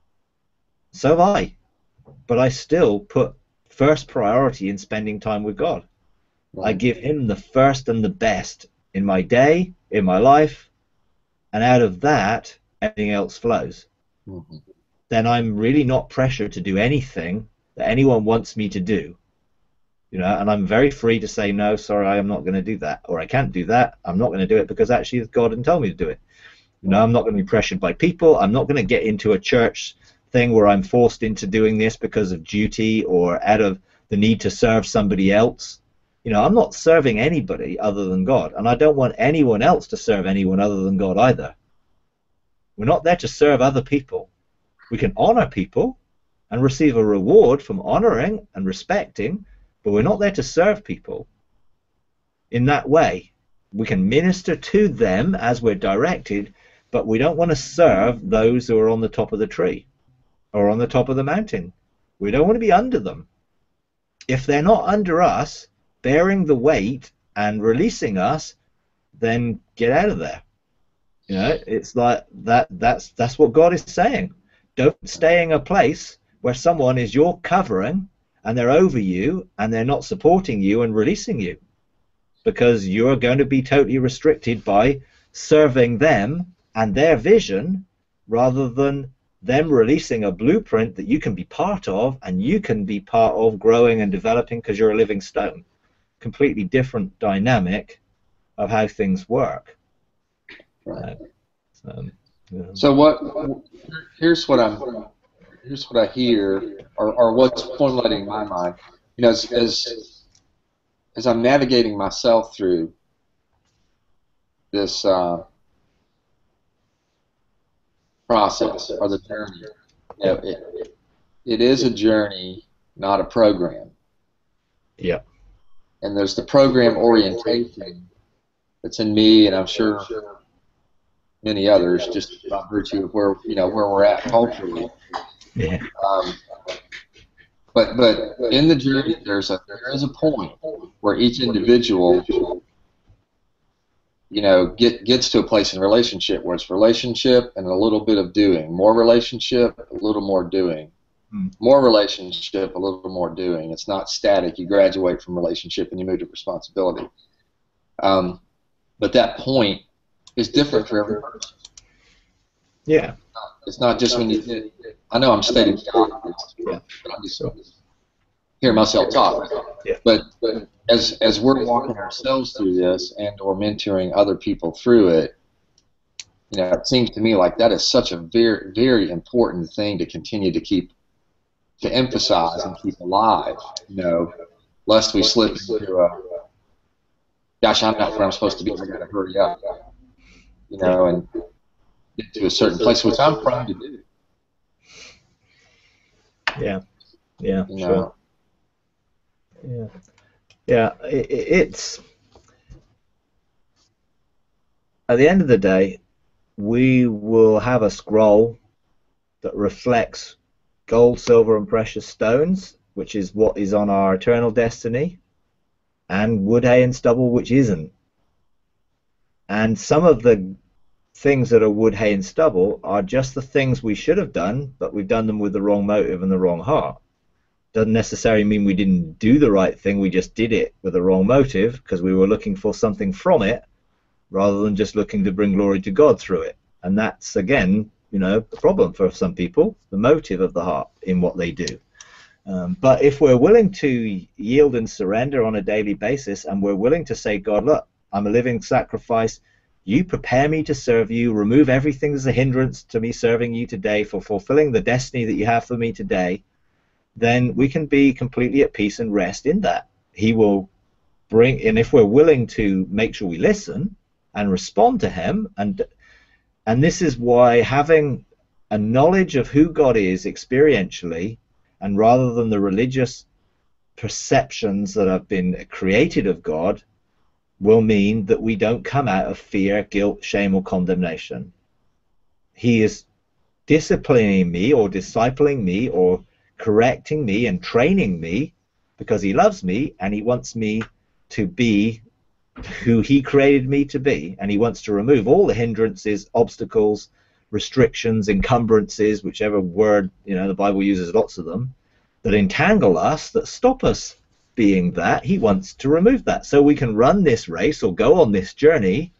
So have I, but I still put first priority in spending time with God. Right. I give him the first and the best in my day, in my life. And out of that, everything else flows. Mm-hmm. Then I'm really not pressured to do anything that anyone wants me to do. You know, and I'm very free to say, no, sorry, I'm not going to do that. Or I can't do that. I'm not going to do it because actually God didn't tell me to do it. You know, I'm not going to be pressured by people. I'm not going to get into a church thing where I'm forced into doing this because of duty or out of the need to serve somebody else. I'm not serving anybody other than God, and I don't want anyone else to serve anyone other than God either. We're not there to serve other people. We can honor people and receive a reward from honoring and respecting, but we're not there to serve people in that way. We can minister to them as we're directed, but we don't want to serve those who are on the top of the tree or on the top of the mountain. We don't want to be under them. If they're not under us, bearing the weight and releasing us, then get out of there. It's like that's what God is saying. Don't stay in a place where someone is your covering and they're over you and they're not supporting you and releasing you, because you're going to be totally restricted by serving them and their vision rather than them releasing a blueprint that you can be part of and you can be part of growing and developing because you're a living stone. Completely different dynamic of how things work. Right. So here's what I hear, or what's formulating in my mind. As I'm navigating myself through this process or the journey, it is a journey, not a program. Yeah. And there's the program orientation that's in me, and I'm sure many others, just by virtue of where we're at culturally. Yeah. But in the journey, there is a point where each individual, gets to a place in relationship where it's relationship and a little bit of doing, more relationship, a little more doing, more relationship, a little more doing. It's not static. You graduate from relationship and you move to responsibility. But that point is different for every person. Yeah. It's not just when you did. I know I'm stating the obvious, but I'm just hearing myself talk. Yeah. But as we're walking ourselves through this and or mentoring other people through it, it seems to me like that is such a very, very important thing to continue to emphasize and keep alive, lest we slip into gosh, I'm not where I'm supposed to be, I gotta hurry up, and get to a certain place, which I'm prone to do. Yeah, sure. Yeah, it's at the end of the day, we will have a scroll that reflects gold, silver, and precious stones, which is what is on our eternal destiny, and wood, hay, and stubble, which isn't. And some of the things that are wood, hay, and stubble are just the things we should have done, but we've done them with the wrong motive and the wrong heart. Doesn't necessarily mean we didn't do the right thing, we just did it with the wrong motive because we were looking for something from it rather than just looking to bring glory to God through it. And that's, again, the problem for some people, the motive of the heart in what they do. But if we're willing to yield and surrender on a daily basis, and we're willing to say, God, look, I'm a living sacrifice, you prepare me to serve you, remove everything as a hindrance to me serving you today, for fulfilling the destiny that you have for me today, then we can be completely at peace and rest in that. He will bring, and if we're willing to make sure we listen and respond to him, and this is why having a knowledge of who God is experientially, and rather than the religious perceptions that have been created of God, will mean that we don't come out of fear, guilt, shame, or condemnation. He is disciplining me or discipling me or correcting me and training me because he loves me and he wants me to be who he created me to be, and he wants to remove all the hindrances, obstacles, restrictions, encumbrances, whichever word, the Bible uses lots of them, that entangle us, that stop us being that. He wants to remove that so we can run this race or go on this journey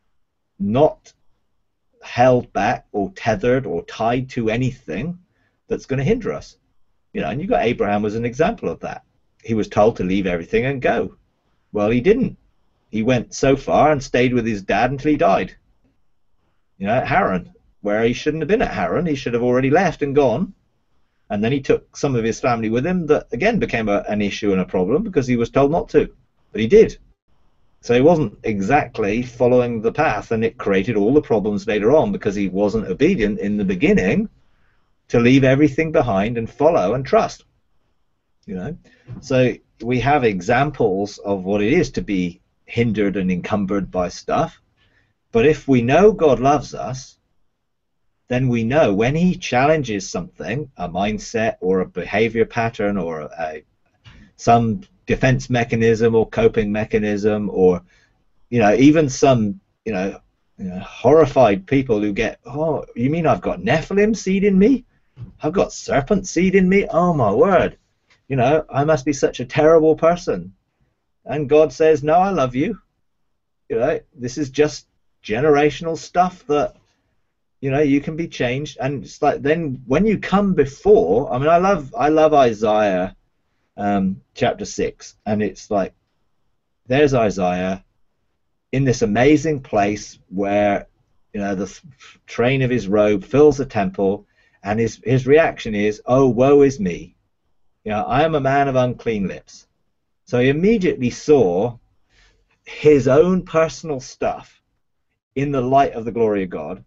not held back or tethered or tied to anything that's going to hinder us. And you've got Abraham as an example of that. He was told to leave everything and go. Well, he didn't. He went so far and stayed with his dad until he died. At Haran, where he shouldn't have been at Haran. He should have already left and gone. And then he took some of his family with him that, again, became an issue and a problem because he was told not to. But he did. So he wasn't exactly following the path, and it created all the problems later on because he wasn't obedient in the beginning to leave everything behind and follow and trust. You know? So we have examples of what it is to be hindered and encumbered by stuff. But if we know God loves us, then we know when he challenges something, a mindset or a behavior pattern or some defense mechanism or coping mechanism, or even some horrified people who get, oh, you mean I've got Nephilim seed in me? I've got serpent seed in me? Oh my word, I must be such a terrible person. And God says, no, I love you. This is just generational stuff that you can be changed. And it's like, then when you come before, I mean, I love Isaiah chapter 6, and it's like, there's Isaiah in this amazing place where the train of his robe fills the temple, and his reaction is, oh, woe is me, I am a man of unclean lips. So he immediately saw his own personal stuff in the light of the glory of God,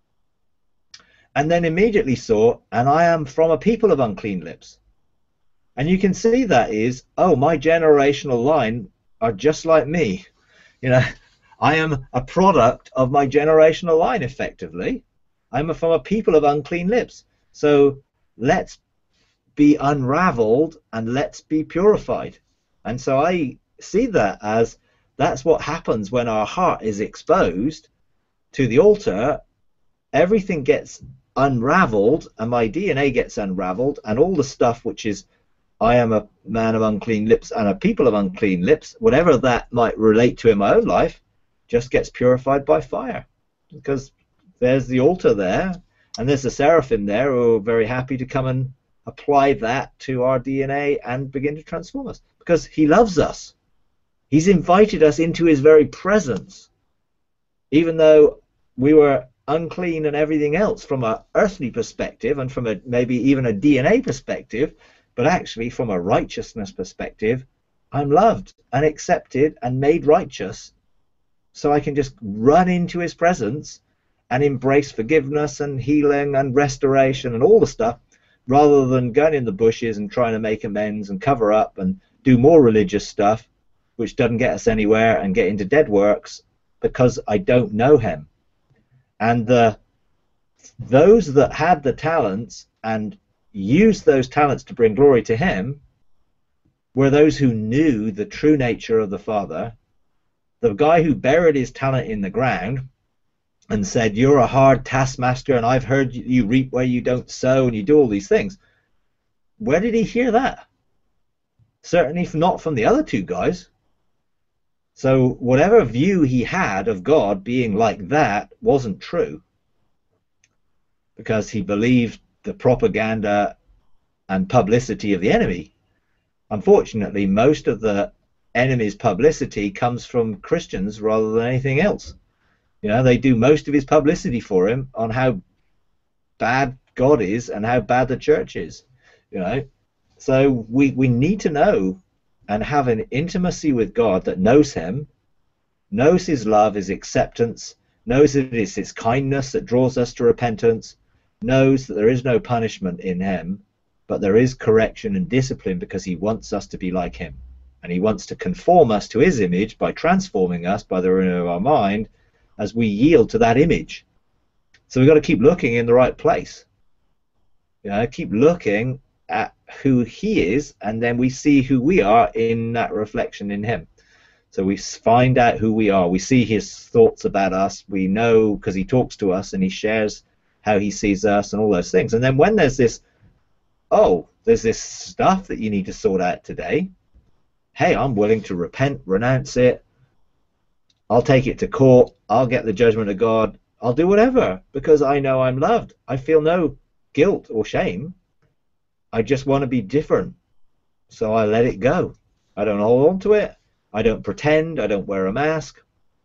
and then immediately saw, and I am from a people of unclean lips. And you can see that is, oh, my generational line are just like me. I am a product of my generational line, effectively. I'm from a people of unclean lips. So let's be unraveled and let's be purified. And so I see that as that's what happens when our heart is exposed to the altar. Everything gets unraveled, and my DNA gets unraveled, and all the stuff which is, I am a man of unclean lips and a people of unclean lips, whatever that might relate to in my own life, just gets purified by fire, because there's the altar there, and there's the seraphim there who are very happy to come and apply that to our DNA and begin to transform us, because he loves us. He's invited us into his very presence, even though we were unclean and everything else from an earthly perspective and from maybe even a DNA perspective, but actually from a righteousness perspective, I'm loved and accepted and made righteous, so I can just run into his presence and embrace forgiveness and healing and restoration and all the stuff, rather than going in the bushes and trying to make amends and cover up and do more religious stuff, which doesn't get us anywhere, and get into dead works because I don't know him. And those that had the talents and used those talents to bring glory to him were those who knew the true nature of the Father. The guy who buried his talent in the ground and said, you're a hard taskmaster and I've heard you reap where you don't sow and you do all these things. Where did he hear that? Certainly not from the other two guys. So whatever view he had of God being like that wasn't true, because he believed the propaganda and publicity of the enemy. Unfortunately, most of the enemy's publicity comes from Christians rather than anything else. They do most of his publicity for him on how bad God is and how bad the church is. So we need to know and have an intimacy with God that knows him, knows his love, his acceptance, knows that it is his kindness that draws us to repentance, knows that there is no punishment in him, but there is correction and discipline, because he wants us to be like him. And he wants to conform us to his image by transforming us by the renewal of our mind as we yield to that image. So we've got to keep looking in the right place. Keep looking at who he is, and then we see who we are in that reflection in him. So we find out who we are. We see his thoughts about us. We know because he talks to us and he shares how he sees us and all those things. And then when there's this, oh, there's this stuff that you need to sort out today, hey, I'm willing to repent, renounce it. I'll take it to court. I'll get the judgment of God. I'll do whatever, because I know I'm loved. I feel no guilt or shame. I just want to be different. So I let it go. I don't hold on to it. I don't pretend. I don't wear a mask.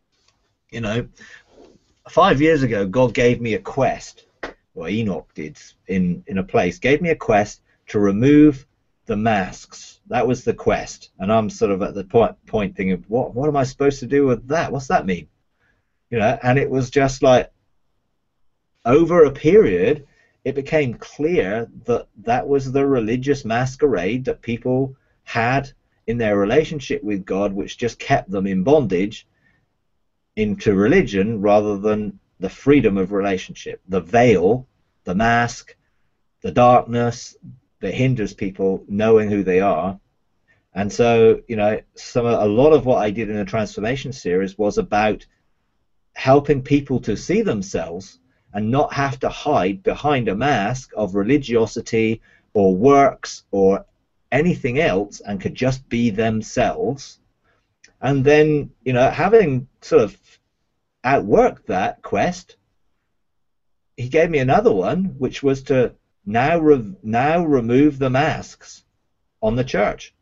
5 years ago, God gave me a quest. Well, Enoch did in a place. Gave me a quest to remove the masks. That was the quest. And I'm sort of at the point thinking, what am I supposed to do with that? What's that mean? You know, and it was just like, over a period, it became clear that that was the religious masquerade that people had in their relationship with God, which just kept them in bondage into religion rather than the freedom of relationship. The veil, the mask, the darkness that hinders people knowing who they are. And so, you know, a lot of what I did in the transformation series was about helping people to see themselves and not have to hide behind a mask of religiosity or works or anything else, and could just be themselves. And then, you know, having sort of outworked that quest, he gave me another one, which was to now remove the masks on the church.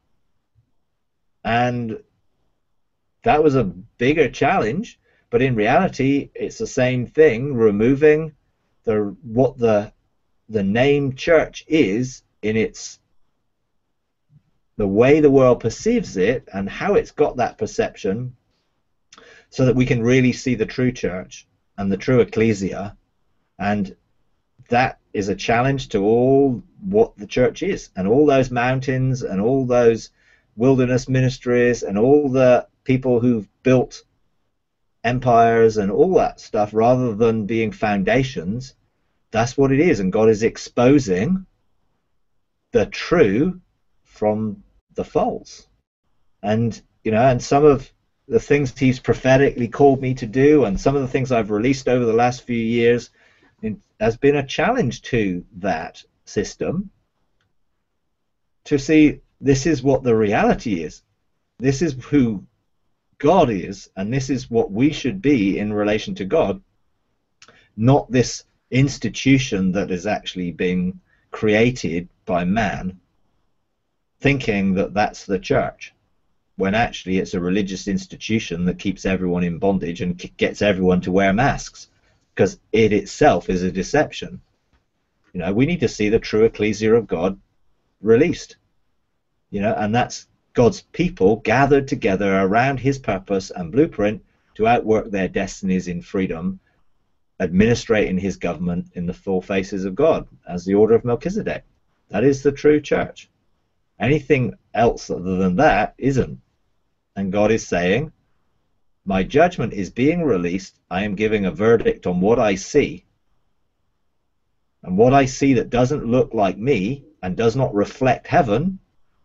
And that was a bigger challenge, but in reality it's the same thing, removing what the name church is in its the way the world perceives it and how it's got that perception, so that we can really see the true church and the true ecclesia. And that is a challenge to all what the church is, and all those mountains and all those wilderness ministries and all the people who've built empires and all that stuff, rather than being foundations. That's what it is, and God is exposing the true from the false. And you know, and some of the things he's prophetically called me to do, and some of the things I've released over the last few years, has been a challenge to that system, to see this is what the reality is, this is who God is, and this is what we should be in relation to God, not this institution that is actually being created by man, thinking that that's the church, when actually it's a religious institution that keeps everyone in bondage and gets everyone to wear masks, because it itself is a deception. You know, we need to see the true ecclesia of God released, you know, and that's God's people gathered together around his purpose and blueprint to outwork their destinies in freedom, administrating his government in the four faces of God as the order of Melchizedek. That is the true church. Anything else other than that isn't. And God is saying, my judgment is being released. I am giving a verdict on what I see. And what I see that doesn't look like me and does not reflect heaven,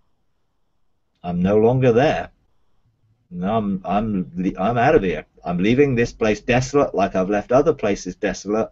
I'm no longer there. No, I'm out of here. I'm leaving this place desolate, like I've left other places desolate.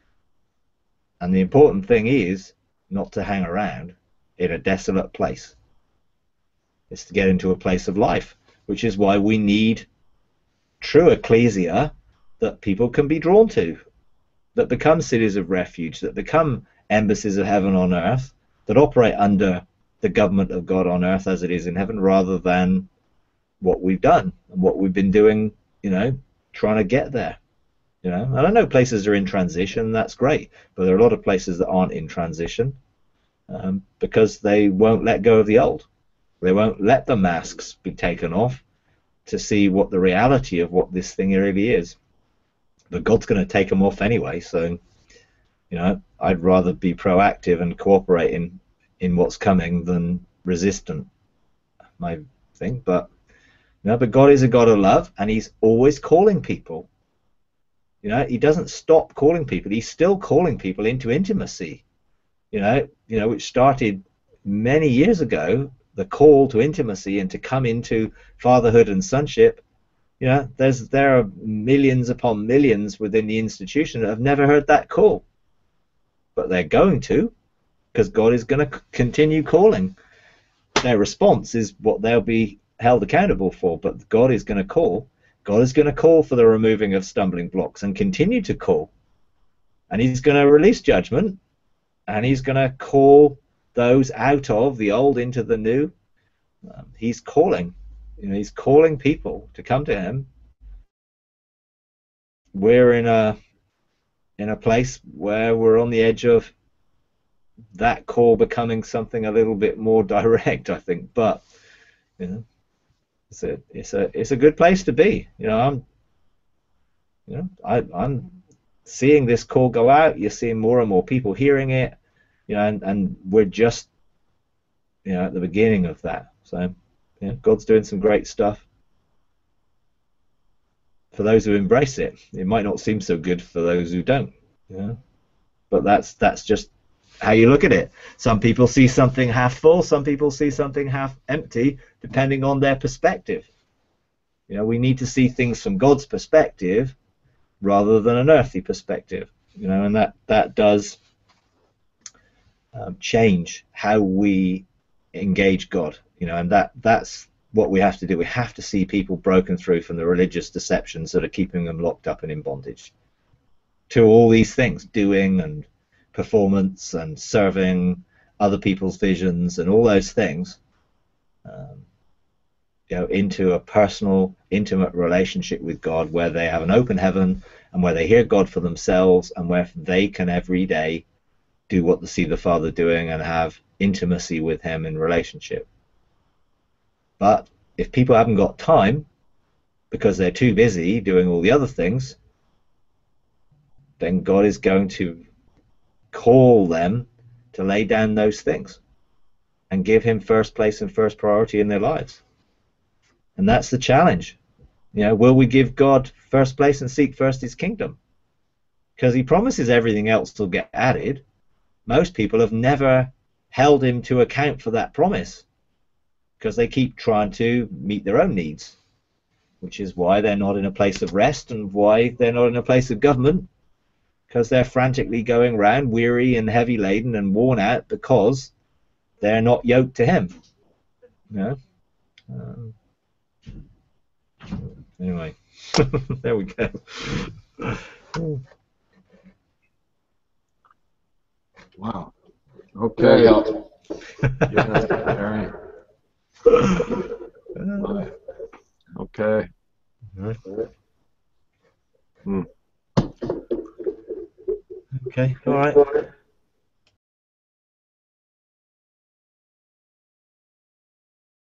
And the important thing is not to hang around in a desolate place. It's to get into a place of life, which is why we need true ecclesia that people can be drawn to, that become cities of refuge, that become embassies of heaven on earth, that operate under the government of God on earth as it is in heaven, rather than what we've done and what we've been doing, you know, trying to get there. You know, and I know places are in transition, that's great, but there are a lot of places that aren't in transition because they won't let go of the old. They won't let the masks be taken off to see what the reality of what this thing really is. But God's going to take them off anyway, so, you know, I'd rather be proactive and cooperating in what's coming than resistant, my thing. But, you know, but God is a God of love, and he's always calling people. You know, he doesn't stop calling people. He's still calling people into intimacy, you know, which started many years ago, the call to intimacy and to come into fatherhood and sonship. You know, there are millions upon millions within the institution that have never heard that call, but they're going to, because God is going to continue calling. Their response is what they'll be held accountable for, but God is going to call. God is going to call for the removing of stumbling blocks and continue to call, and he's going to release judgment, and he's going to call those out of the old into the new. He's calling. You know, he's calling people to come to him. We're in a place where we're on the edge of that call becoming something a little bit more direct, I think. But you know, it's a good place to be. I'm seeing this call go out. You're seeing more and more people hearing it. And we're just at the beginning of that. So God's doing some great stuff for those who embrace it. It might not seem so good for those who don't. But that's just how you look at it. Some people see something half full, some people see something half empty, depending on their perspective. We need to see things from God's perspective rather than an earthly perspective. And that does change how we engage God. And that's what we have to do. We have to see people broken through from the religious deceptions that are keeping them locked up and in bondage to all these things, doing and performance and serving other people's visions and all those things, into a personal, intimate relationship with God, where they have an open heaven and where they hear God for themselves, and where they can every day do what they see the Father doing and have intimacy with Him in relationship. But if people haven't got time because they're too busy doing all the other things, then God is going to call them to lay down those things and give Him first place and first priority in their lives. And that's the challenge. Will we give God first place and seek first His kingdom? Because He promises everything else will get added. Most people have never held Him to account for that promise, because they keep trying to meet their own needs, which is why they're not in a place of rest and why they're not in a place of government, because they're frantically going around weary and heavy laden and worn out because they're not yoked to Him. Anyway, there we go. Wow. Okay. Yeah, Larry. Okay. Okay. All right.